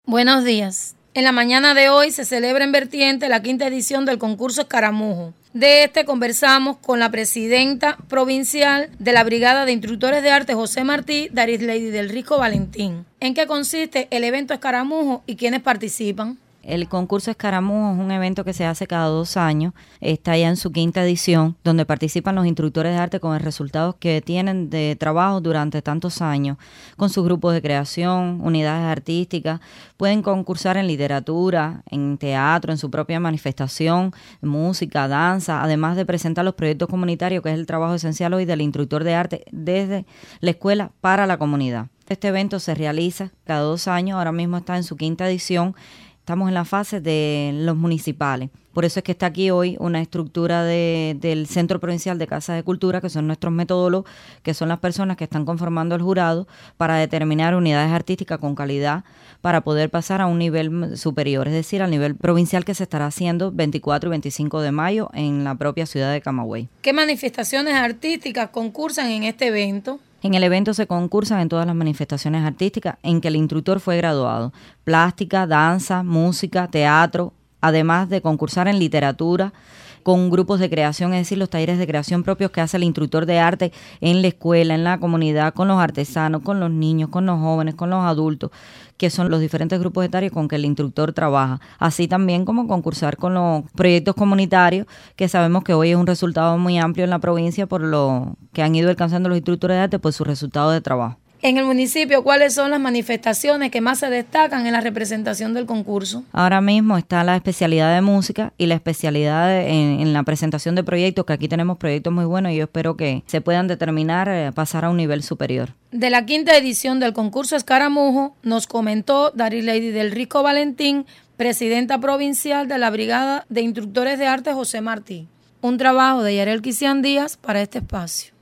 Buenos días. En la mañana de hoy se celebra en Vertiente la 5ª edición del concurso Escaramujo. De este conversamos con la presidenta provincial de la Brigada de Instructores de Arte, José Martí, Darisleidy del Risco Valentín. ¿En qué consiste el evento Escaramujo y quiénes participan? El concurso Escaramujo es un evento que se hace cada 2 años, está ya en su 5ª edición, donde participan los instructores de arte con el resultado que tienen de trabajo durante tantos años, con sus grupos de creación, unidades artísticas, pueden concursar en literatura, en teatro, en su propia manifestación, música, danza, además de presentar los proyectos comunitarios, que es el trabajo esencial hoy del instructor de arte desde la escuela para la comunidad. Este evento se realiza cada 2 años, ahora mismo está en su 5ª edición. Estamos en la fase de los municipales. Por eso es que está aquí hoy una estructura del Centro Provincial de Casas de Cultura, que son nuestros metodólogos, que son las personas que están conformando el jurado para determinar unidades artísticas con calidad para poder pasar a un nivel superior, es decir, al nivel provincial que se estará haciendo 24 y 25 de mayo en la propia ciudad de Camagüey. ¿Qué manifestaciones artísticas concursan en este evento? En el evento se concursan en todas las manifestaciones artísticas en que el instructor fue graduado. Plástica, danza, música, teatro, además de concursar en literatura, con grupos de creación, es decir, los talleres de creación propios que hace el instructor de arte en la escuela, en la comunidad, con los artesanos, con los niños, con los jóvenes, con los adultos, que son los diferentes grupos etarios con que el instructor trabaja. Así también como concursar con los proyectos comunitarios, que sabemos que hoy es un resultado muy amplio en la provincia por lo que han ido alcanzando los instructores de arte por sus resultados de trabajo. En el municipio, ¿cuáles son las manifestaciones que más se destacan en la representación del concurso? Ahora mismo está la especialidad de música y la especialidad en la presentación de proyectos, que aquí tenemos proyectos muy buenos y yo espero que se puedan determinar pasar a un nivel superior. De la 5ª edición del concurso Escaramujo nos comentó Darisleidy del Risco Valentín, presidenta provincial de la Brigada de Instructores de Arte José Martí. Un trabajo de Yarel Quisian Díaz para este espacio.